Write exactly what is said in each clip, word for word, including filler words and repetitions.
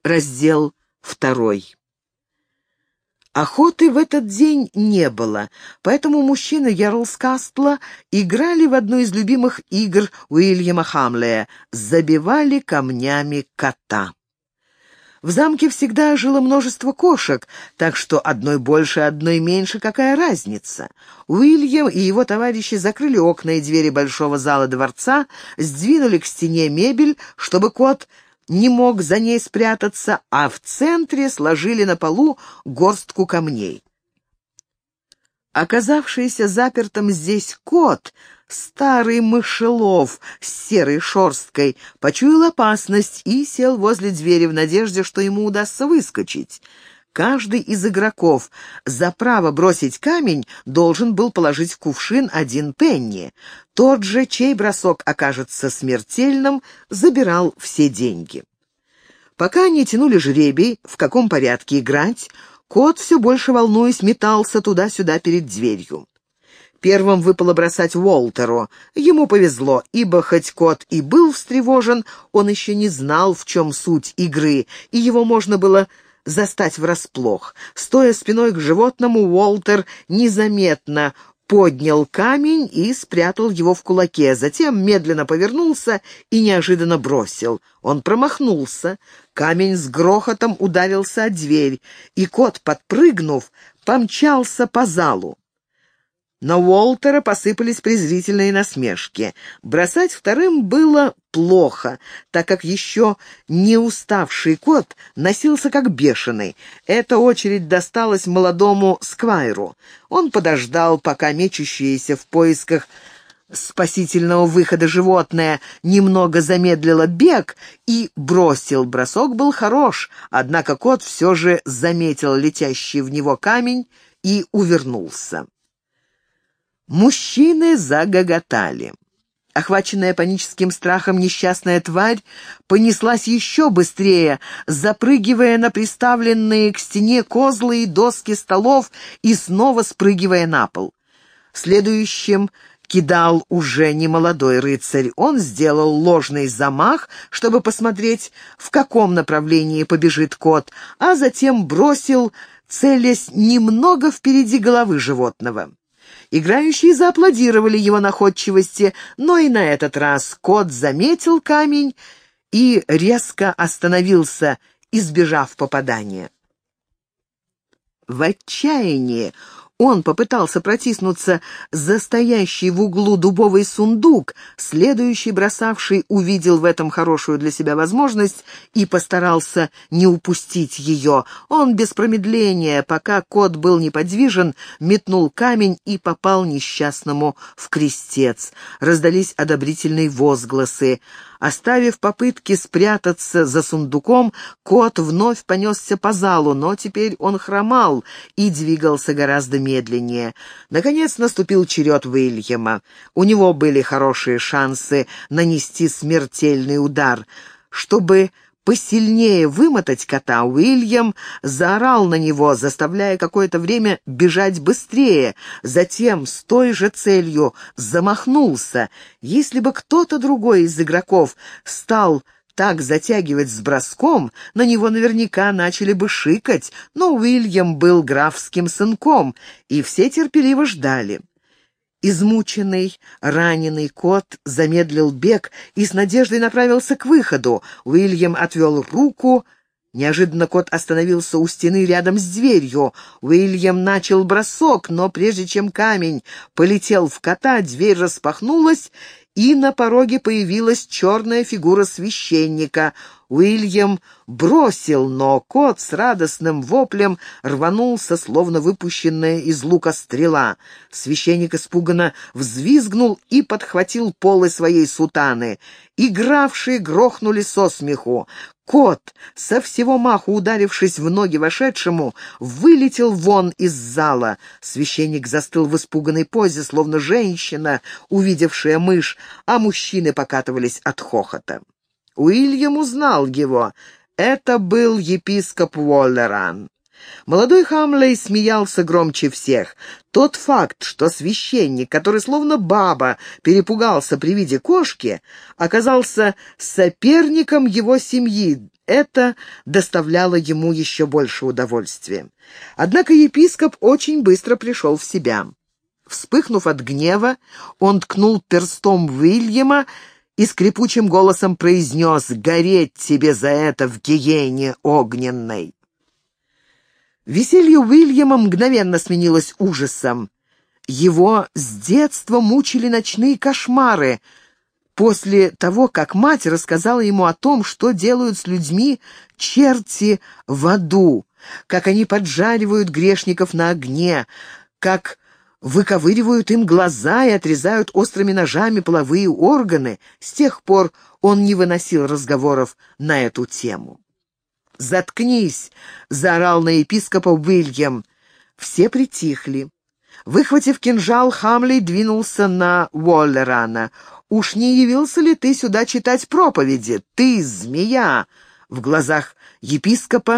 Раздел второй. Охоты в этот день не было, поэтому мужчины Ярлскастла играли в одну из любимых игр Уильяма Хамлея — забивали камнями кота. В замке всегда жило множество кошек, так что одной больше, одной меньше, какая разница? Уильям и его товарищи закрыли окна и двери большого зала дворца, сдвинули к стене мебель, чтобы кот не мог за ней спрятаться, а в центре сложили на полу горстку камней. Оказавшийся запертым здесь кот, старый мышелов с серой шерсткой, почуял опасность и сел возле двери в надежде, что ему удастся выскочить. Каждый из игроков за право бросить камень должен был положить в кувшин один пенни. Тот же, чей бросок окажется смертельным, забирал все деньги. Пока они тянули жребий, в каком порядке играть, кот, все больше волнуясь, метался туда-сюда перед дверью. Первым выпало бросать Уолтеру. Ему повезло, ибо хоть кот и был встревожен, он еще не знал, в чем суть игры, и его можно было застать врасплох. Стоя спиной к животному, Уолтер незаметно поднял камень и спрятал его в кулаке, затем медленно повернулся и неожиданно бросил. Он промахнулся, камень с грохотом ударился о дверь, и кот, подпрыгнув, помчался по залу. На Уолтера посыпались презрительные насмешки. Бросать вторым было плохо, так как еще не уставший кот носился как бешеный. Эта очередь досталась молодому сквайру. Он подождал, пока мечущееся в поисках спасительного выхода животное немного замедлило бег, и бросил. Бросок был хорош, однако кот все же заметил летящий в него камень и увернулся. Мужчины загоготали. Охваченная паническим страхом несчастная тварь понеслась еще быстрее, запрыгивая на приставленные к стене козлы и доски столов и снова спрыгивая на пол. Следующим кидал уже немолодой рыцарь. Он сделал ложный замах, чтобы посмотреть, в каком направлении побежит кот, а затем бросил, целясь немного впереди головы животного. Играющие зааплодировали его находчивости, но и на этот раз кот заметил камень и резко остановился, избежав попадания. В отчаянии он попытался протиснуться за стоящий в углу дубовый сундук. Следующий бросавший увидел в этом хорошую для себя возможность и постарался не упустить ее. Он без промедления, пока кот был неподвижен, метнул камень и попал несчастному в крестец. Раздались одобрительные возгласы. Оставив попытки спрятаться за сундуком, кот вновь понесся по залу, но теперь он хромал и двигался гораздо медленнее. Наконец наступил черед Уильяма. У него были хорошие шансы нанести смертельный удар. Чтобы посильнее вымотать кота, Уильям заорал на него, заставляя какое-то время бежать быстрее, затем с той же целью замахнулся. Если бы кто-то другой из игроков стал так затягивать с броском, на него наверняка начали бы шикать, но Уильям был графским сынком, и все терпеливо ждали. Измученный, раненый кот замедлил бег и с надеждой направился к выходу. Уильям отвел руку. Неожиданно кот остановился у стены рядом с дверью. Уильям начал бросок, но прежде чем камень полетел в кота, дверь распахнулась, и на пороге появилась черная фигура священника. Уильям бросил, но кот с радостным воплем рванулся, словно выпущенная из лука стрела. Священник испуганно взвизгнул и подхватил полы своей сутаны. Игравшие грохнули со смеху. Кот, со всего маху ударившись в ноги вошедшему, вылетел вон из зала. Священник застыл в испуганной позе, словно женщина, увидевшая мышь, а мужчины покатывались от хохота. Уильям узнал его. Это был епископ Уоллеран. Молодой Хамлей смеялся громче всех. Тот факт, что священник, который словно баба перепугался при виде кошки, оказался соперником его семьи, это доставляло ему еще больше удовольствия. Однако епископ очень быстро пришел в себя. Вспыхнув от гнева, он ткнул перстом в Уильяма и скрипучим голосом произнес: «Гореть тебе за это в гиене огненной!» Веселье Уильяма мгновенно сменилось ужасом. Его с детства мучили ночные кошмары после того, как мать рассказала ему о том, что делают с людьми черти в аду, как они поджаривают грешников на огне, как выковыривают им глаза и отрезают острыми ножами половые органы. С тех пор он не выносил разговоров на эту тему. «Заткнись!» — заорал на епископа Уильям. Все притихли. Выхватив кинжал, Хамлей двинулся на Уоллерана. «Уж не явился ли ты сюда читать проповеди? Ты, змея!» В глазах епископа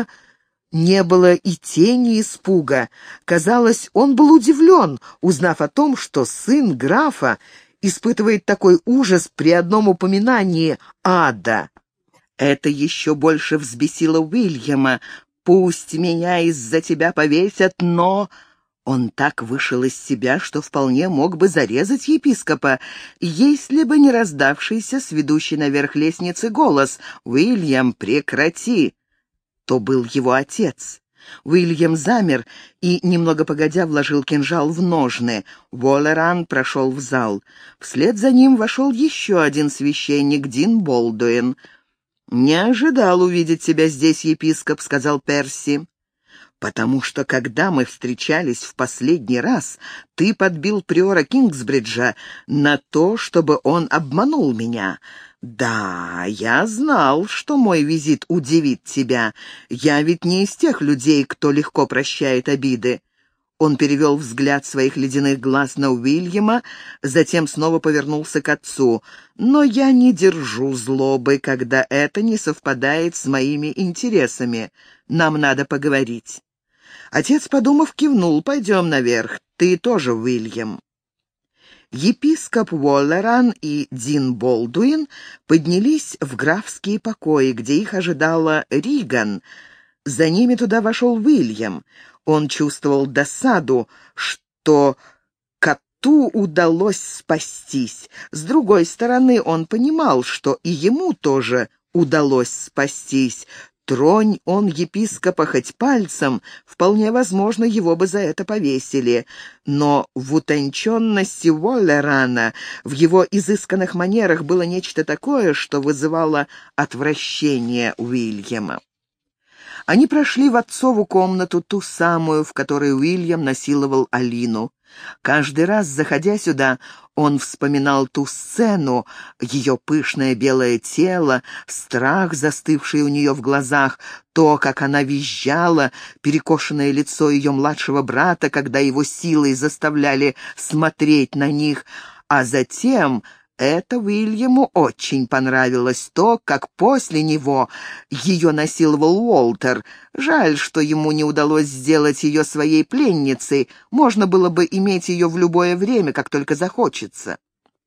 не было и тени испуга. Казалось, он был удивлен, узнав о том, что сын графа испытывает такой ужас при одном упоминании ада. Это еще больше взбесило Уильяма. «Пусть меня из-за тебя повесят, но...» Он так вышел из себя, что вполне мог бы зарезать епископа, если бы не раздавшийся с ведущей наверх лестницы голос: «Уильям, прекрати!» То был его отец. Уильям замер и, немного погодя, вложил кинжал в ножны. Уоллеран прошел в зал. Вслед за ним вошел еще один священник, Дин Болдуин. «Не ожидал увидеть тебя здесь, епископ», — сказал Перси. «Потому что, когда мы встречались в последний раз, ты подбил приора Кингсбриджа на то, чтобы он обманул меня. Да, я знал, что мой визит удивит тебя. Я ведь не из тех людей, кто легко прощает обиды». Он перевел взгляд своих ледяных глаз на Уильяма, затем снова повернулся к отцу. «Но я не держу злобы, когда это не совпадает с моими интересами. Нам надо поговорить». Отец, подумав, кивнул. «Пойдем наверх. Ты тоже, Уильям». Епископ Уоллеран и Дин Болдуин поднялись в графские покои, где их ожидала Риган. За ними туда вошел Уильям. Он чувствовал досаду, что коту удалось спастись. С другой стороны, он понимал, что и ему тоже удалось спастись. Тронь он епископа хоть пальцем, вполне возможно, его бы за это повесили. Но в утонченности Уоллерана, в его изысканных манерах было нечто такое, что вызывало отвращение Уильяма. Они прошли в отцову комнату, ту самую, в которой Уильям насиловал Алину. Каждый раз, заходя сюда, он вспоминал ту сцену, ее пышное белое тело, страх, застывший у нее в глазах, то, как она визжала, перекошенное лицо ее младшего брата, когда его силой заставляли смотреть на них, а затем... Это Уильяму очень понравилось, то, как после него ее насиловал Уолтер. Жаль, что ему не удалось сделать ее своей пленницей. Можно было бы иметь ее в любое время, как только захочется.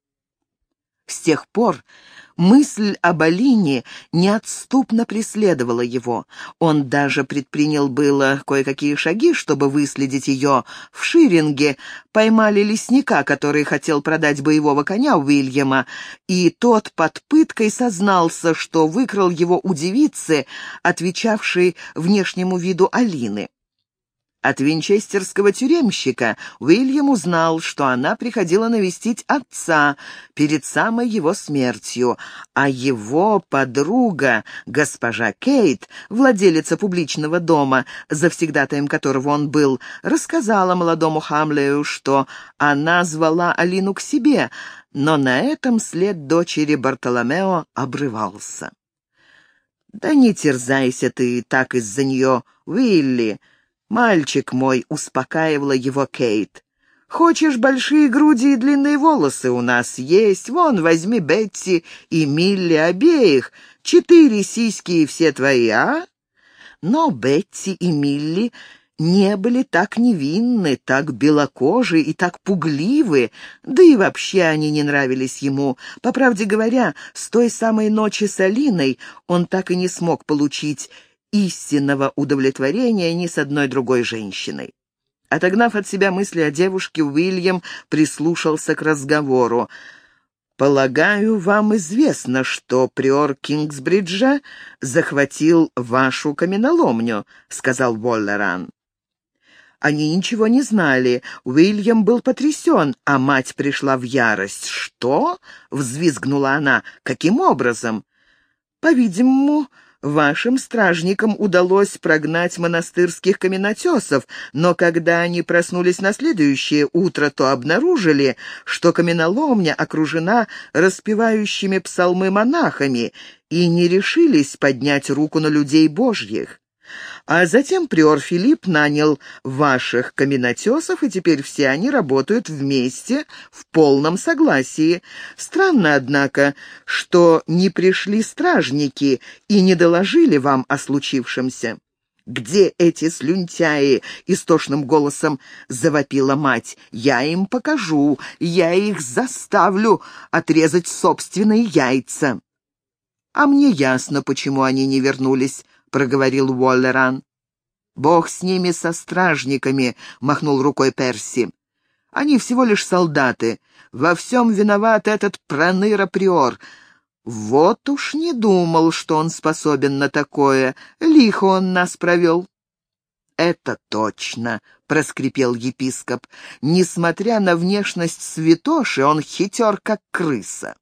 С тех пор мысль об Алине неотступно преследовала его. Он даже предпринял было кое-какие шаги, чтобы выследить ее. В Ширинге поймали лесника, который хотел продать боевого коня Уильяма, и тот под пыткой сознался, что выкрал его у девицы, отвечавшей внешнему виду Алины. От винчестерского тюремщика Уильям узнал, что она приходила навестить отца перед самой его смертью, а его подруга, госпожа Кейт, владелица публичного дома, завсегдатаем которого он был, рассказала молодому Хамлею, что она звала Алину к себе, но на этом след дочери Бартоломео обрывался. «Да не терзайся ты так из-за нее, Уилли, мальчик мой», — успокаивала его Кейт. «Хочешь большие груди и длинные волосы у нас есть? Вон, возьми Бетти и Милли обеих. Четыре сиськи и все твои, а?» Но Бетти и Милли не были так невинны, так белокожи и так пугливы, да и вообще они не нравились ему. По правде говоря, с той самой ночи с Алиной он так и не смог получить истинного удовлетворения ни с одной другой женщиной. Отогнав от себя мысли о девушке, Уильям прислушался к разговору. «Полагаю, вам известно, что приор Кингсбриджа захватил вашу каменоломню», — сказал Уоллеран. Они ничего не знали. Уильям был потрясен, а мать пришла в ярость. «Что?» — взвизгнула она. «Каким образом?» «По-видимому, вашим стражникам удалось прогнать монастырских каменотесов, но когда они проснулись на следующее утро, то обнаружили, что каменоломня окружена распевающими псалмы монахами и не решились поднять руку на людей божьих. А затем приор Филипп нанял ваших каменотесов, и теперь все они работают вместе в полном согласии. Странно, однако, что не пришли стражники и не доложили вам о случившемся». «Где эти слюнтяи?» — истошным голосом завопила мать. «Я им покажу, я их заставлю отрезать собственные яйца». «А мне ясно, почему они не вернулись», — проговорил Уоллеран. «Бог с ними, со стражниками», — махнул рукой Перси. «Они всего лишь солдаты. Во всем виноват этот проныра-приор. Вот уж не думал, что он способен на такое. Лихо он нас провел». «Это точно», — проскрипел епископ. «Несмотря на внешность святоши, он хитер, как крыса».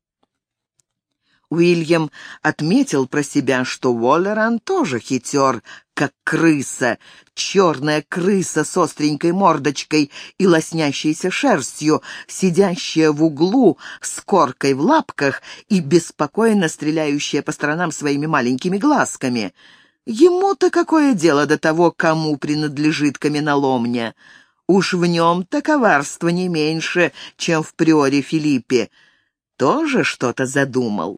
Уильям отметил про себя, что Уоллеран тоже хитер, как крыса, черная крыса с остренькой мордочкой и лоснящейся шерстью, сидящая в углу с коркой в лапках и беспокойно стреляющая по сторонам своими маленькими глазками. Ему-то какое дело до того, кому принадлежит каменоломня? Уж в нем-то коварство не меньше, чем в приоре Филиппе. Тоже что-то задумал.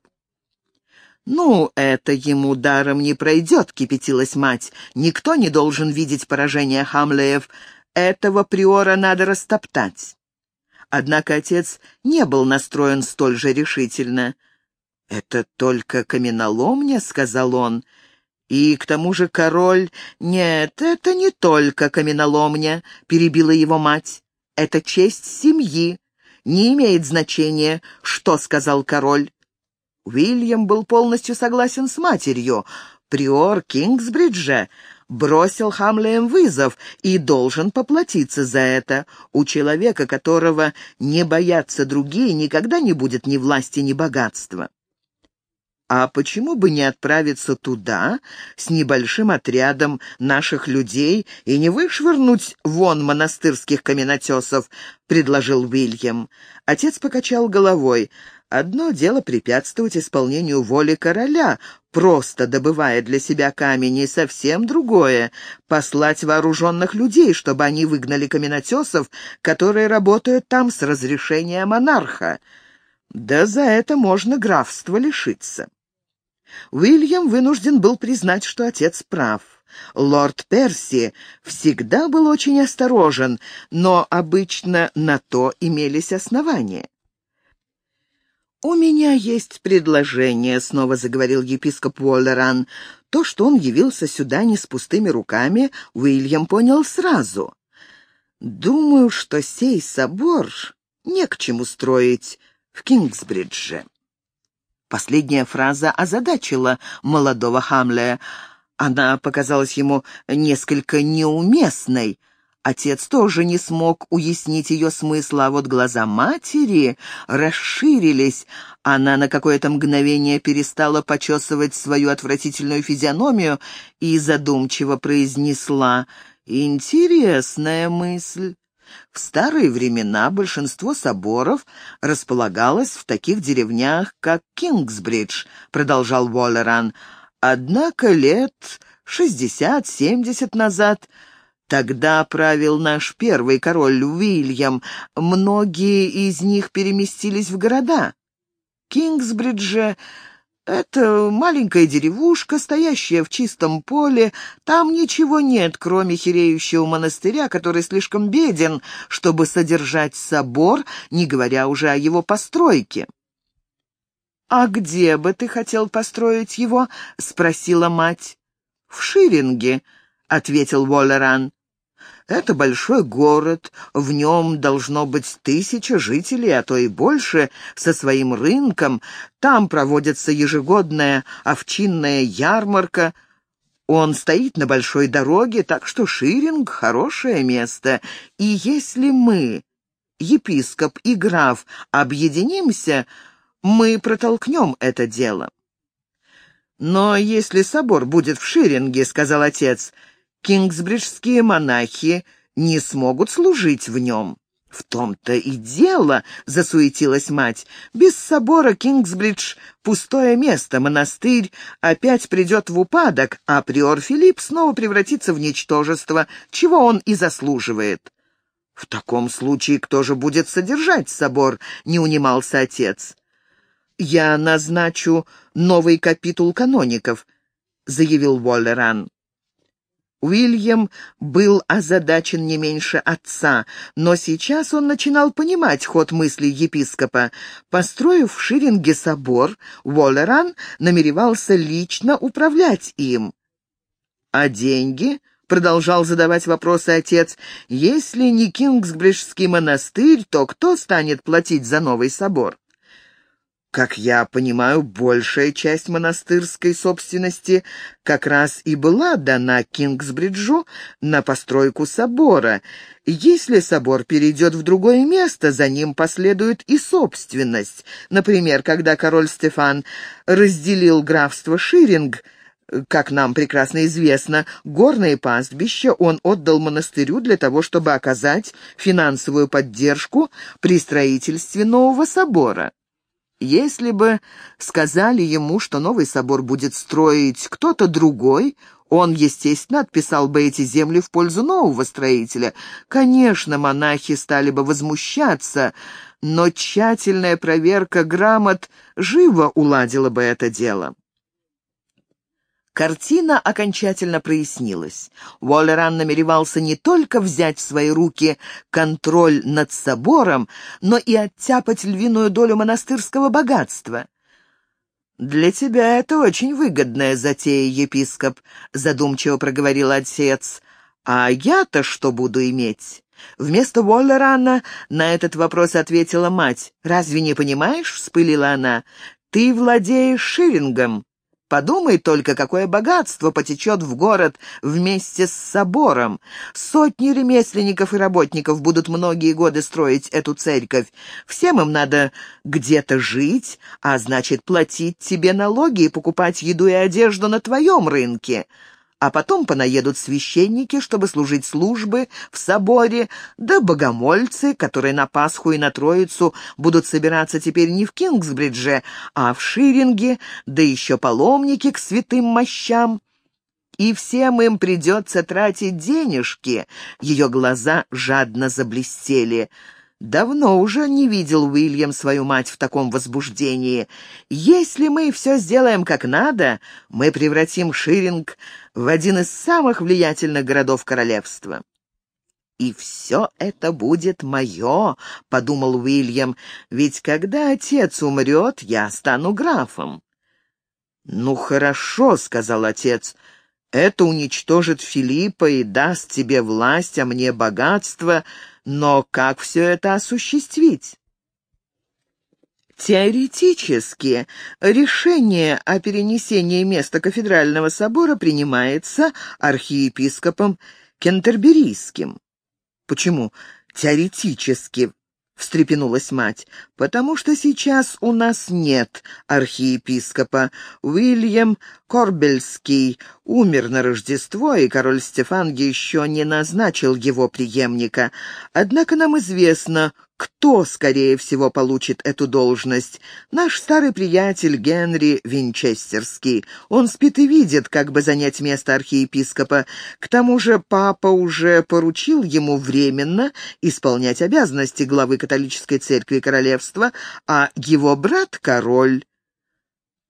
«Ну, это ему даром не пройдет», — кипятилась мать. «Никто не должен видеть поражение Хамлеев. Этого приора надо растоптать». Однако отец не был настроен столь же решительно. «Это только каменоломня», — сказал он. «И к тому же король...» «Нет, это не только каменоломня», — перебила его мать. «Это честь семьи. Не имеет значения, что сказал король». Уильям был полностью согласен с матерью. Приор Кингсбриджа бросил Хамлеям вызов и должен поплатиться за это. У человека, которого не боятся другие, никогда не будет ни власти, ни богатства. «А почему бы не отправиться туда с небольшим отрядом наших людей и не вышвырнуть вон монастырских каменотесов?» — предложил Уильям. Отец покачал головой. «Одно дело препятствовать исполнению воли короля, просто добывая для себя камень, и совсем другое — послать вооруженных людей, чтобы они выгнали каменотесов, которые работают там с разрешения монарха. Да за это можно графства лишиться». Уильям вынужден был признать, что отец прав. Лорд Перси всегда был очень осторожен, но обычно на то имелись основания. «У меня есть предложение», — снова заговорил епископ Уоллеран. То, что он явился сюда не с пустыми руками, Уильям понял сразу. «Думаю, что сей собор не к чему строить в Кингсбридже». Последняя фраза озадачила молодого Хамлея. Она показалась ему несколько неуместной. Отец тоже не смог уяснить ее смысла, а вот глаза матери расширились. Она на какое-то мгновение перестала почесывать свою отвратительную физиономию и задумчиво произнесла: «Интересная мысль. В старые времена большинство соборов располагалось в таких деревнях, как Кингсбридж», — продолжал Уоллеран. «Однако лет шестьдесят-семьдесят назад, тогда правил наш первый король Уильям, многие из них переместились в города. Кингсбриджа Это маленькая деревушка, стоящая в чистом поле. Там ничего нет, кроме хиреющего монастыря, который слишком беден, чтобы содержать собор, не говоря уже о его постройке. «А где бы ты хотел построить его?» — спросила мать. «В Ширинге», — ответил Уоллеран. «Это большой город, в нем должно быть тысяча жителей, а то и больше, со своим рынком. Там проводится ежегодная овчинная ярмарка. Он стоит на большой дороге, так что Ширинг — хорошее место. И если мы, епископ и граф, объединимся, мы протолкнем это дело». «Но если собор будет в Ширинге, — сказал отец, — кингсбриджские монахи не смогут служить в нем». «В том-то и дело, — засуетилась мать, — без собора Кингсбридж — пустое место, монастырь опять придет в упадок, а приор Филипп снова превратится в ничтожество, чего он и заслуживает». «В таком случае кто же будет содержать собор?» — не унимался отец. «Я назначу новый капитул каноников», — заявил Уоллеран. Уильям был озадачен не меньше отца, но сейчас он начинал понимать ход мыслей епископа. Построив в Ширинге собор, Уоллеран намеревался лично управлять им. «А деньги?» — продолжал задавать вопросы отец. «Если не Кингсбриджский монастырь, то кто станет платить за новый собор?» «Как я понимаю, большая часть монастырской собственности как раз и была дана Кингсбриджу на постройку собора. Если собор перейдет в другое место, за ним последует и собственность. Например, когда король Стефан разделил графство Ширинг, как нам прекрасно известно, горные пастбища он отдал монастырю для того, чтобы оказать финансовую поддержку при строительстве нового собора. Если бы сказали ему, что новый собор будет строить кто-то другой, он, естественно, отписал бы эти земли в пользу нового строителя. Конечно, монахи стали бы возмущаться, но тщательная проверка грамот живо уладила бы это дело. Картина окончательно прояснилась. Уоллеран намеревался не только взять в свои руки контроль над собором, но и оттяпать львиную долю монастырского богатства. «Для тебя это очень выгодная затея, епископ», — задумчиво проговорил отец. «А я-то что буду иметь?» Вместо Уоллерана на этот вопрос ответила мать. «Разве не понимаешь?» — вспылила она. «Ты владеешь Ширингом. Подумай только, какое богатство потечет в город вместе с собором. Сотни ремесленников и работников будут многие годы строить эту церковь. Всем им надо где-то жить, а значит, платить тебе налоги и покупать еду и одежду на твоем рынке. А потом понаедут священники, чтобы служить службы в соборе, да богомольцы, которые на Пасху и на Троицу будут собираться теперь не в Кингсбридже, а в Ширинге, да еще паломники к святым мощам. И всем им придется тратить денежки». Ее глаза жадно заблестели. Давно уже не видел Уильям свою мать в таком возбуждении. «Если мы все сделаем как надо, мы превратим Ширинг в один из самых влиятельных городов королевства». «И все это будет мое», — подумал Уильям, «ведь когда отец умрет, я стану графом». «Ну хорошо», — сказал отец, — «это уничтожит Филиппа и даст тебе власть, а мне богатство. Но как все это осуществить?» Теоретически решение о перенесении места кафедрального собора принимается архиепископом Кентерберийским. «Почему теоретически?» — встрепенулась мать. «Потому что сейчас у нас нет архиепископа. Уильям Корбельский умер на Рождество, и король Стефан еще не назначил его преемника. Однако нам известно, кто, скорее всего, получит эту должность. Наш старый приятель Генри Винчестерский. Он спит и видит, как бы занять место архиепископа. К тому же папа уже поручил ему временно исполнять обязанности главы католической церкви королевства, а его брат — король».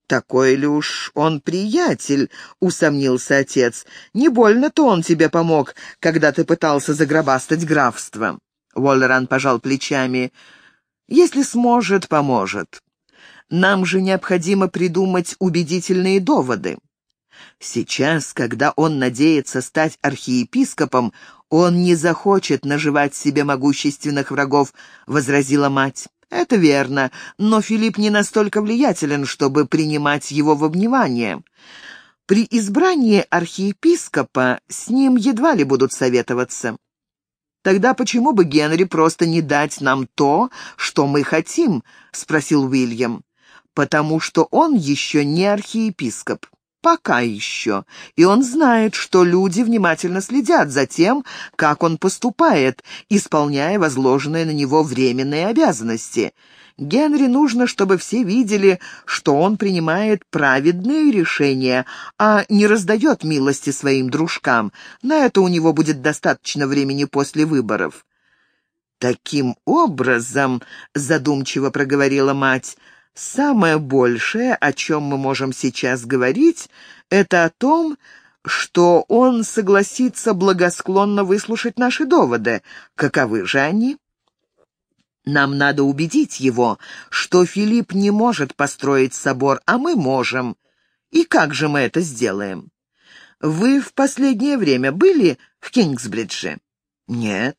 «Такой ли уж он приятель?» — усомнился отец. «Не больно-то он тебе помог, когда ты пытался загробастать графство». Уоллеран пожал плечами. «Если сможет, поможет. Нам же необходимо придумать убедительные доводы». «Сейчас, когда он надеется стать архиепископом, он не захочет наживать себе могущественных врагов», — возразила мать. «Это верно, но Филипп не настолько влиятелен, чтобы принимать его во внимание. При избрании архиепископа с ним едва ли будут советоваться». «Тогда почему бы Генри просто не дать нам то, что мы хотим?» — спросил Уильям. «Потому что он еще не архиепископ. Пока еще. И он знает, что люди внимательно следят за тем, как он поступает, исполняя возложенные на него временные обязанности. Генри нужно, чтобы все видели, что он принимает праведные решения, а не раздает милости своим дружкам. На это у него будет достаточно времени после выборов». «Таким образом, — задумчиво проговорила мать, — самое большее, о чем мы можем сейчас говорить, это о том, что он согласится благосклонно выслушать наши доводы. Каковы же они? Нам надо убедить его, что Филипп не может построить собор, а мы можем. И как же мы это сделаем? Вы в последнее время были в Кингсбридже? Нет.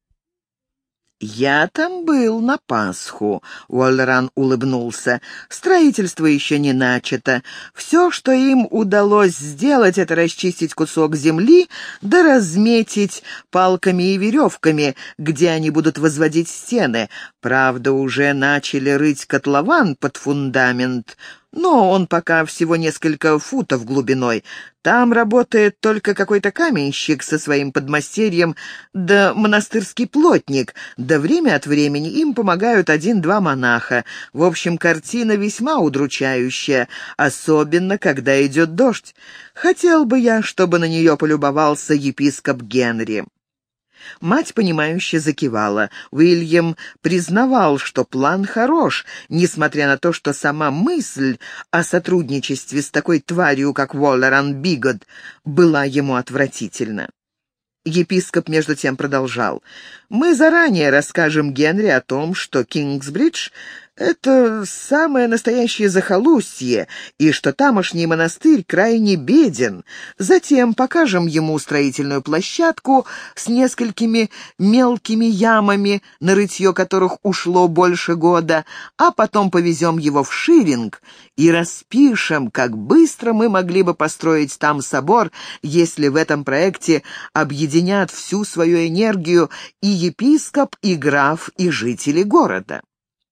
«Я там был на Пасху», — Уоллеран улыбнулся. «Строительство еще не начато. Все, что им удалось сделать, это расчистить кусок земли да разметить палками и веревками, где они будут возводить стены. Правда, уже начали рыть котлован под фундамент, но он пока всего несколько футов глубиной. Там работает только какой-то каменщик со своим подмастерьем, да монастырский плотник, да время от времени им помогают один-два монаха. В общем, картина весьма удручающая, особенно когда идет дождь. Хотел бы я, чтобы на нее полюбовался епископ Генри». Мать, понимающе закивала. Уильям признавал, что план хорош, несмотря на то, что сама мысль о сотрудничестве с такой тварью, как Уоллеран Бигот, была ему отвратительна. Епископ между тем продолжал. «Мы заранее расскажем Генри о том, что Кингсбридж — это самое настоящее захолустье, и что тамошний монастырь крайне беден. Затем покажем ему строительную площадку с несколькими мелкими ямами, на рытье которых ушло больше года, а потом повезем его в Ширинг и распишем, как быстро мы могли бы построить там собор, если в этом проекте объединят всю свою энергию и епископ, и граф, и жители города».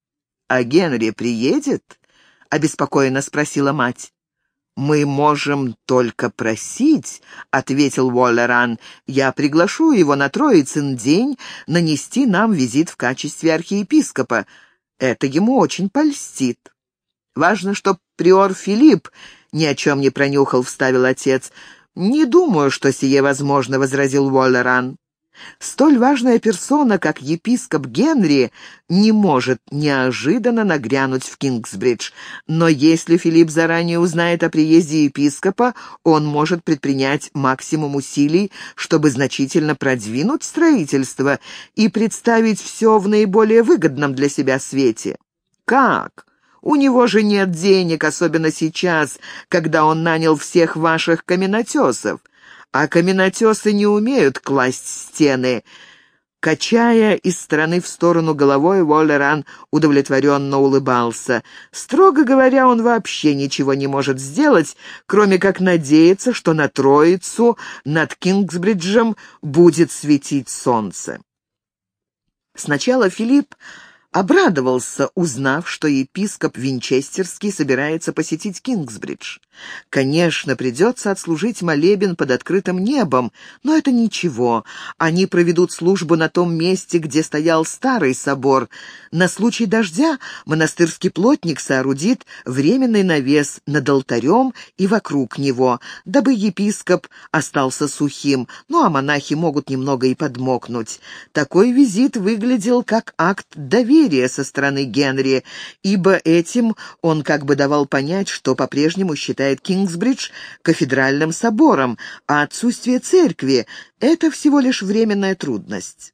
«А Генри приедет?» — обеспокоенно спросила мать. «Мы можем только просить», — ответил Уоллеран. «Я приглашу его на Троицын день нанести нам визит в качестве архиепископа. Это ему очень польстит». «Важно, чтоб приор Филипп ни о чем не пронюхал», — вставил отец. «Не думаю, что сие возможно», — возразил Уоллеран. «Столь важная персона, как епископ Генри, не может неожиданно нагрянуть в Кингсбридж. Но если Филипп заранее узнает о приезде епископа, он может предпринять максимум усилий, чтобы значительно продвинуть строительство и представить все в наиболее выгодном для себя свете». «Как? У него же нет денег, особенно сейчас, когда он нанял всех ваших каменотесов. А каменотесы не умеют класть стены». Качая из стороны в сторону головой, Уоллеран удовлетворенно улыбался. Строго говоря, он вообще ничего не может сделать, кроме как надеяться, что на Троицу над Кингсбриджем будет светить солнце. Сначала Филипп обрадовался, узнав, что епископ Винчестерский собирается посетить Кингсбридж. Конечно, придется отслужить молебен под открытым небом, но это ничего. Они проведут службу на том месте, где стоял старый собор. На случай дождя монастырский плотник соорудит временный навес над алтарем и вокруг него, дабы епископ остался сухим, ну а монахи могут немного и подмокнуть. Такой визит выглядел как акт доверия недоверия со стороны Генри, ибо этим он как бы давал понять, что по-прежнему считает Кингсбридж кафедральным собором, а отсутствие церкви — это всего лишь временная трудность.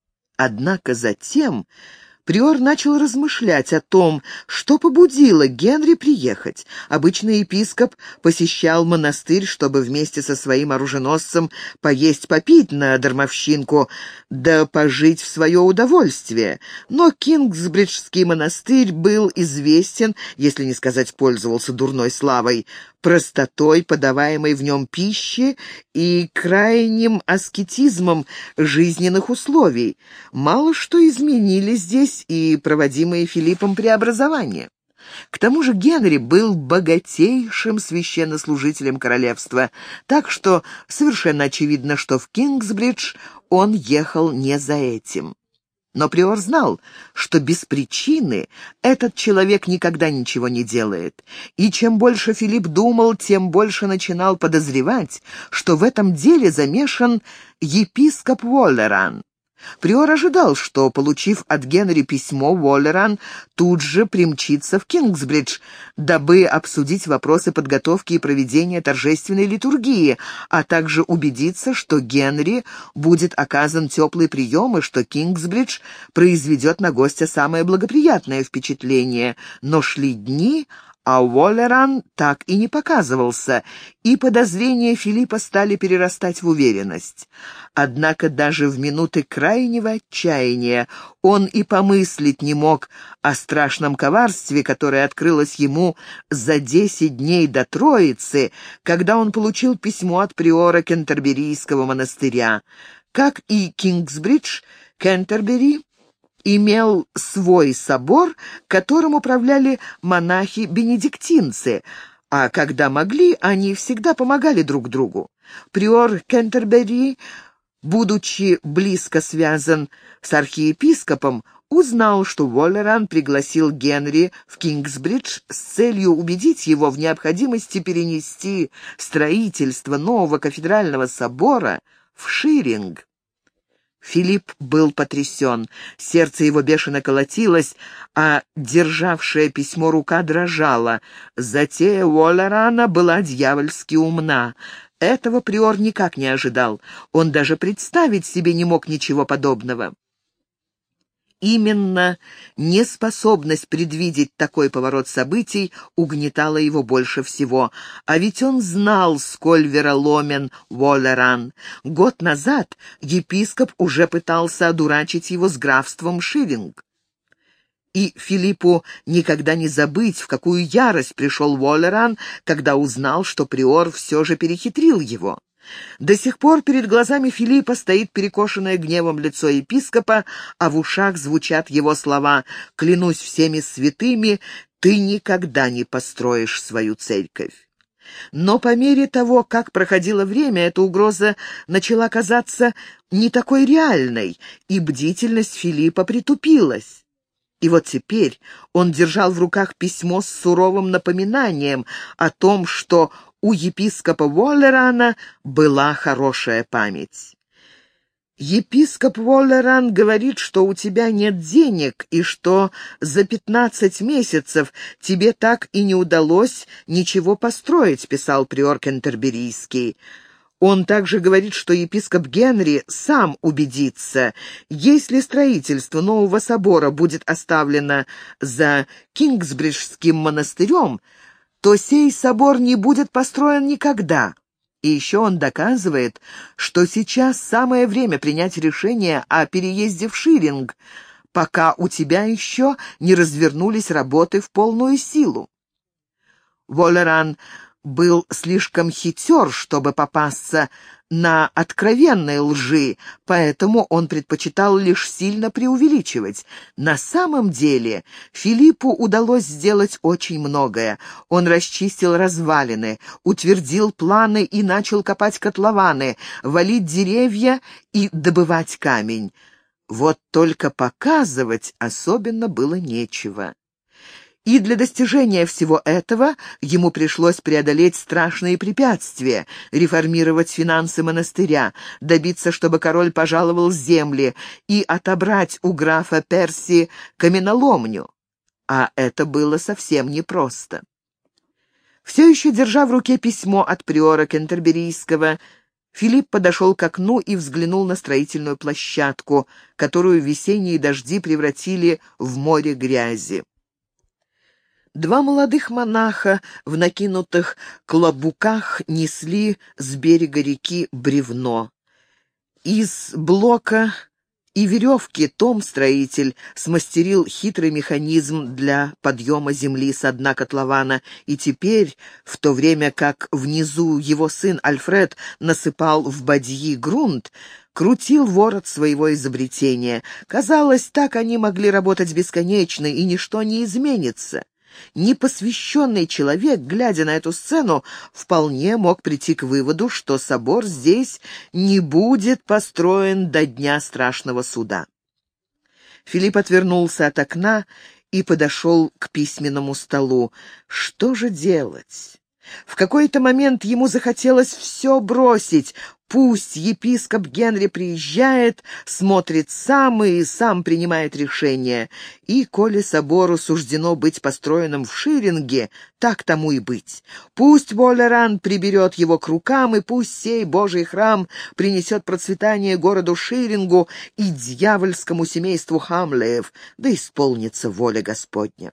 Однако затем приор начал размышлять о том, что побудило Генри приехать. Обычно епископ посещал монастырь, чтобы вместе со своим оруженосцем поесть-попить на дармовщинку, да пожить в свое удовольствие. Но Кингсбриджский монастырь был известен, если не сказать пользовался дурной славой, простотой подаваемой в нем пищи и крайним аскетизмом жизненных условий. Мало что изменили здесь и проводимые Филиппом преобразования. К тому же Генри был богатейшим священнослужителем королевства, так что совершенно очевидно, что в Кингсбридж он ехал не за этим. Но приор знал, что без причины этот человек никогда ничего не делает, и чем больше Филипп думал, тем больше начинал подозревать, что в этом деле замешан епископ Уоллеран. Приор ожидал, что, получив от Генри письмо, Уоллеран тут же примчится в Кингсбридж, дабы обсудить вопросы подготовки и проведения торжественной литургии, а также убедиться, что Генри будет оказан теплый прием и что Кингсбридж произведет на гостя самое благоприятное впечатление. Но шли дни, а Уоллеран так и не показывался, и подозрения Филиппа стали перерастать в уверенность. Однако даже в минуты крайнего отчаяния он и помыслить не мог о страшном коварстве, которое открылось ему за десять дней до Троицы, когда он получил письмо от приора Кентерберийского монастыря. Как и Кингсбридж, Кентербери имел свой собор, которым управляли монахи-бенедиктинцы, а когда могли, они всегда помогали друг другу. Приор Кентербери, будучи близко связан с архиепископом, узнал, что Уоллеран пригласил Генри в Кингсбридж с целью убедить его в необходимости перенести строительство нового кафедрального собора в Ширинг. Филипп был потрясен, сердце его бешено колотилось, а державшая письмо рука дрожала. Затея Уоллерана была дьявольски умна. Этого приор никак не ожидал, он даже представить себе не мог ничего подобного. Именно неспособность предвидеть такой поворот событий угнетала его больше всего. А ведь он знал, сколь вероломен Уоллеран. Год назад епископ уже пытался одурачить его с графством Ширинг. И Филиппу никогда не забыть, в какую ярость пришел Уоллеран, когда узнал, что приор все же перехитрил его. До сих пор перед глазами Филиппа стоит перекошенное гневом лицо епископа, а в ушах звучат его слова: «Клянусь всеми святыми, ты никогда не построишь свою церковь». Но по мере того, как проходило время, эта угроза начала казаться не такой реальной, и бдительность Филиппа притупилась. И вот теперь он держал в руках письмо с суровым напоминанием о том, что у епископа Уоллерана была хорошая память. «Епископ Уоллеран говорит, что у тебя нет денег и что за пятнадцать месяцев тебе так и не удалось ничего построить», — писал приор Кентерберийский. Он также говорит, что епископ Генри сам убедится, если строительство нового собора будет оставлено за Кингсбриджским монастырем, то сей собор не будет построен никогда. И еще он доказывает, что сейчас самое время принять решение о переезде в Ширинг, пока у тебя еще не развернулись работы в полную силу. Уоллеран был слишком хитер, чтобы попасться на откровенной лжи, поэтому он предпочитал лишь сильно преувеличивать. На самом деле Филиппу удалось сделать очень многое. Он расчистил развалины, утвердил планы и начал копать котлованы, валить деревья и добывать камень. Вот только показывать особенно было нечего. И для достижения всего этого ему пришлось преодолеть страшные препятствия, реформировать финансы монастыря, добиться, чтобы король пожаловал земли и отобрать у графа Перси каменоломню. А это было совсем непросто. Все еще держа в руке письмо от приора Кентерберийского, Филипп подошел к окну и взглянул на строительную площадку, которую весенние дожди превратили в море грязи. Два молодых монаха в накинутых клобуках несли с берега реки бревно. Из блока и веревки Том-строитель смастерил хитрый механизм для подъема земли со дна котлована, и теперь, в то время как внизу его сын Альфред насыпал в бадьи грунт, крутил ворот своего изобретения. Казалось, так они могли работать бесконечно, и ничто не изменится. Непосвященный человек, глядя на эту сцену, вполне мог прийти к выводу, что собор здесь не будет построен до дня страшного суда. Филипп отвернулся от окна и подошел к письменному столу. Что же делать? В какой-то момент ему захотелось все бросить. Пусть епископ Генри приезжает, смотрит сам и сам принимает решение. И, коли собору суждено быть построенным в Ширинге, так тому и быть. Пусть Болеран приберет его к рукам, и пусть сей Божий храм принесет процветание городу Ширингу и дьявольскому семейству Хамлеев, да исполнится воля Господня.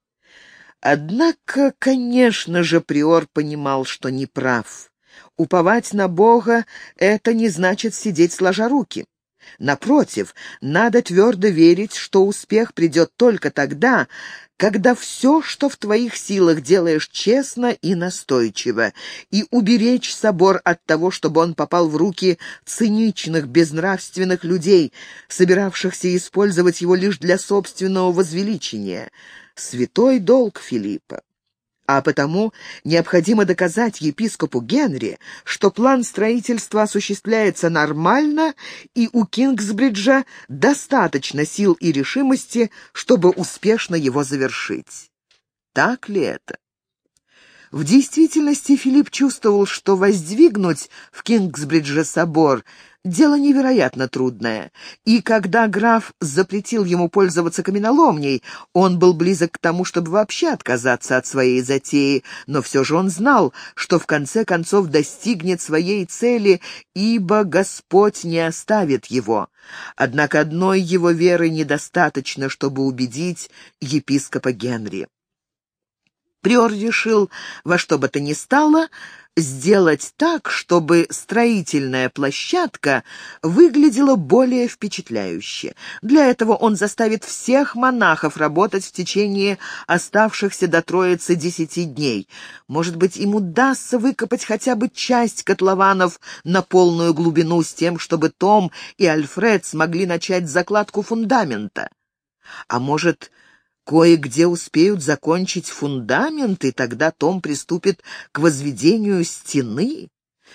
Однако, конечно же, приор понимал, что не прав. Уповать на Бога — это не значит сидеть сложа руки. Напротив, надо твердо верить, что успех придет только тогда, когда все, что в твоих силах, делаешь честно и настойчиво, и уберечь собор от того, чтобы он попал в руки циничных, безнравственных людей, собиравшихся использовать его лишь для собственного возвеличения. Святой долг Филиппа. А потому необходимо доказать епископу Генри, что план строительства осуществляется нормально, и у Кингсбриджа достаточно сил и решимости, чтобы успешно его завершить. Так ли это? В действительности Филипп чувствовал, что воздвигнуть в Кингсбридже собор – дело невероятно трудное, и когда граф запретил ему пользоваться каменоломней, он был близок к тому, чтобы вообще отказаться от своей затеи, но все же он знал, что в конце концов достигнет своей цели, ибо Господь не оставит его. Однако одной его веры недостаточно, чтобы убедить епископа Генри. Приор решил во что бы то ни стало сделать так, чтобы строительная площадка выглядела более впечатляюще. Для этого он заставит всех монахов работать в течение оставшихся до Троицы десяти дней. Может быть, им удастся выкопать хотя бы часть котлованов на полную глубину с тем, чтобы Том и Альфред смогли начать закладку фундамента. А может, кое-где успеют закончить фундамент, и тогда Том приступит к возведению стены.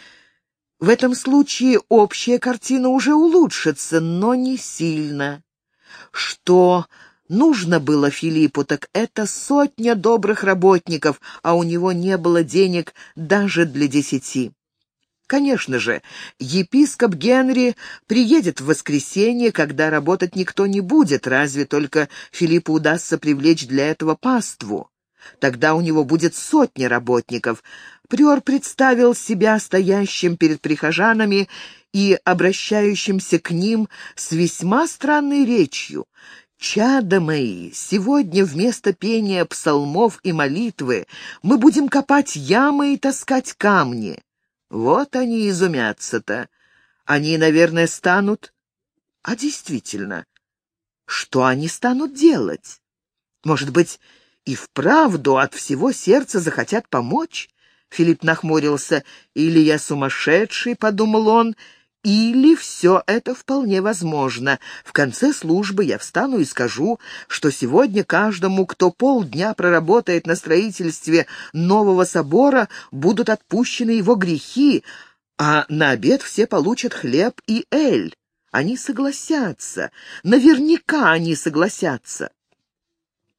В этом случае общая картина уже улучшится, но не сильно. Что нужно было Филиппу, так это сотня добрых работников, а у него не было денег даже для десяти. Конечно же, епископ Генри приедет в воскресенье, когда работать никто не будет, разве только Филиппу удастся привлечь для этого паству. Тогда у него будет сотня работников. Приор представил себя стоящим перед прихожанами и обращающимся к ним с весьма странной речью. «Чада мои, сегодня вместо пения псалмов и молитвы мы будем копать ямы и таскать камни». Вот они изумятся-то. Они, наверное, станут... А действительно, что они станут делать? Может быть, и вправду от всего сердца захотят помочь? Филипп нахмурился. «Или я сумасшедший», — подумал он, — «или все это вполне возможно. В конце службы я встану и скажу, что сегодня каждому, кто полдня проработает на строительстве нового собора, будут отпущены его грехи, а на обед все получат хлеб и эль. Они согласятся. Наверняка они согласятся».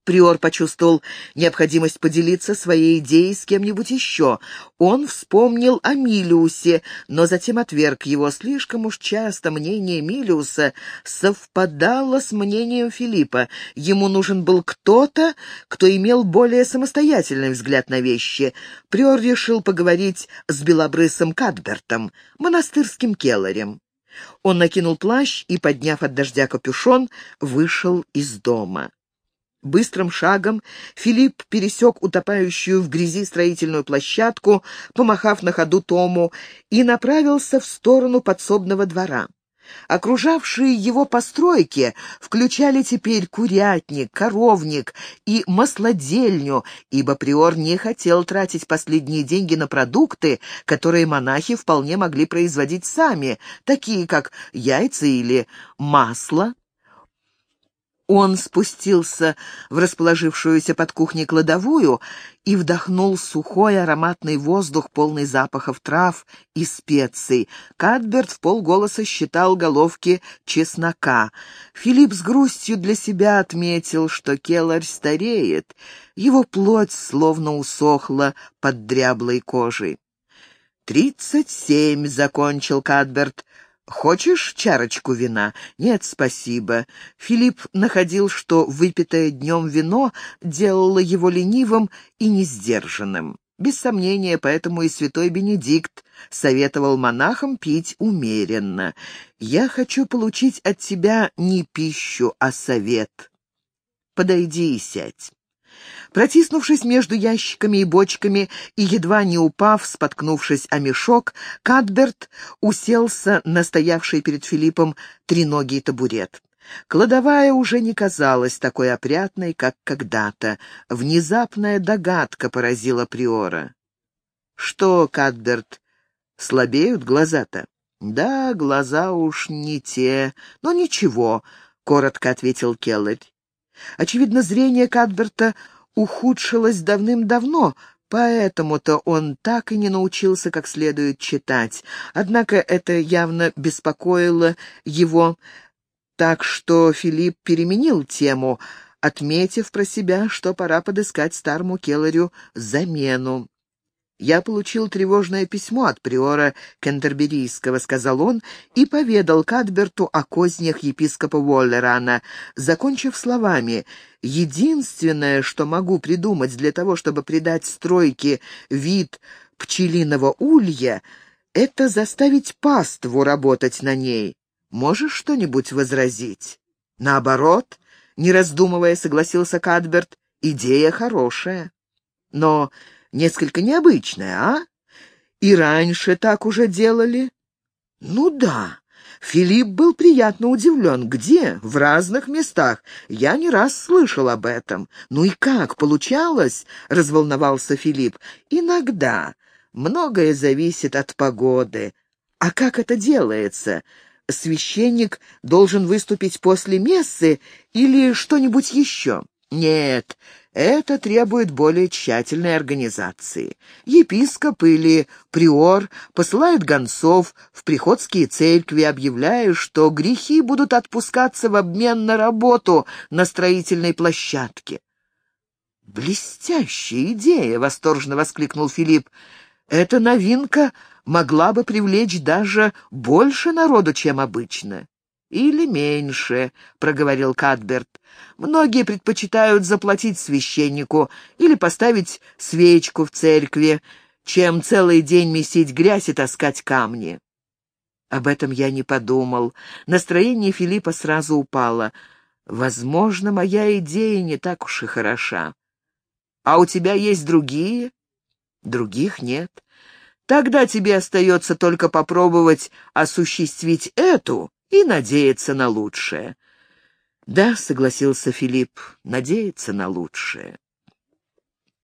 Приор почувствовал необходимость поделиться своей идеей с кем-нибудь еще. Он вспомнил о Милиусе, но затем отверг его. Слишком уж часто мнение Милиуса совпадало с мнением Филиппа. Ему нужен был кто-то, кто имел более самостоятельный взгляд на вещи. Приор решил поговорить с белобрысым Кадбертом, монастырским келарем. Он накинул плащ и, подняв от дождя капюшон, вышел из дома. Быстрым шагом Филипп пересек утопающую в грязи строительную площадку, помахав на ходу Тому, и направился в сторону подсобного двора. Окружавшие его постройки включали теперь курятник, коровник и маслодельню, ибо приор не хотел тратить последние деньги на продукты, которые монахи вполне могли производить сами, такие как яйца или масло. Он спустился в расположившуюся под кухней кладовую и вдохнул сухой ароматный воздух, полный запахов трав и специй. Кадберт вполголоса считал головки чеснока. Филипп с грустью для себя отметил, что келарь стареет. Его плоть словно усохла под дряблой кожей. «Тридцать семь», — закончил Кадберт. «Хочешь чарочку вина?» «Нет, спасибо». Филипп находил, что выпитое днем вино делало его ленивым и несдержанным. Без сомнения, поэтому и святой Бенедикт советовал монахам пить умеренно. «Я хочу получить от тебя не пищу, а совет. Подойди и сядь». Протиснувшись между ящиками и бочками и едва не упав, споткнувшись о мешок, Кадберт уселся на стоявший перед Филиппом треногий табурет. Кладовая уже не казалась такой опрятной, как когда-то. Внезапная догадка поразила приора. «Что, Кадберт, слабеют глаза-то?» «Да, глаза уж не те, но ничего», — коротко ответил келарь. Очевидно, зрение Кадберта ухудшилось давным-давно, поэтому-то он так и не научился как следует читать. Однако это явно беспокоило его, так что Филипп переменил тему, отметив про себя, что пора подыскать старому келарю замену. «Я получил тревожное письмо от приора Кентерберийского», — сказал он, и поведал Кадберту о кознях епископа Уоллерана, закончив словами: «Единственное, что могу придумать для того, чтобы придать стройке вид пчелиного улья, это заставить паству работать на ней. Можешь что-нибудь возразить?» «Наоборот», — не раздумывая, согласился Кадберт, — «идея хорошая. Но несколько необычная, а? И раньше так уже делали?» «Ну да». Филипп был приятно удивлен. «Где?» «В разных местах. Я не раз слышал об этом». «Ну и как? Получалось?» — разволновался Филипп. «Иногда. Многое зависит от погоды. А как это делается? Священник должен выступить после мессы или что-нибудь еще?» «Нет, это требует более тщательной организации. Епископ или приор посылают гонцов в приходские церкви, объявляя, что грехи будут отпускаться в обмен на работу на строительной площадке». «Блестящая идея!» — восторженно воскликнул Филипп. «Эта новинка могла бы привлечь даже больше народу, чем обычно». «Или меньше», — проговорил Кадберт. «Многие предпочитают заплатить священнику или поставить свечку в церкви, чем целый день месить грязь и таскать камни». Об этом я не подумал. Настроение Филиппа сразу упало. «Возможно, моя идея не так уж и хороша. А у тебя есть другие?» «Других нет. Тогда тебе остается только попробовать осуществить эту и надеяться на лучшее». «Да», — согласился Филипп, — «надеяться на лучшее».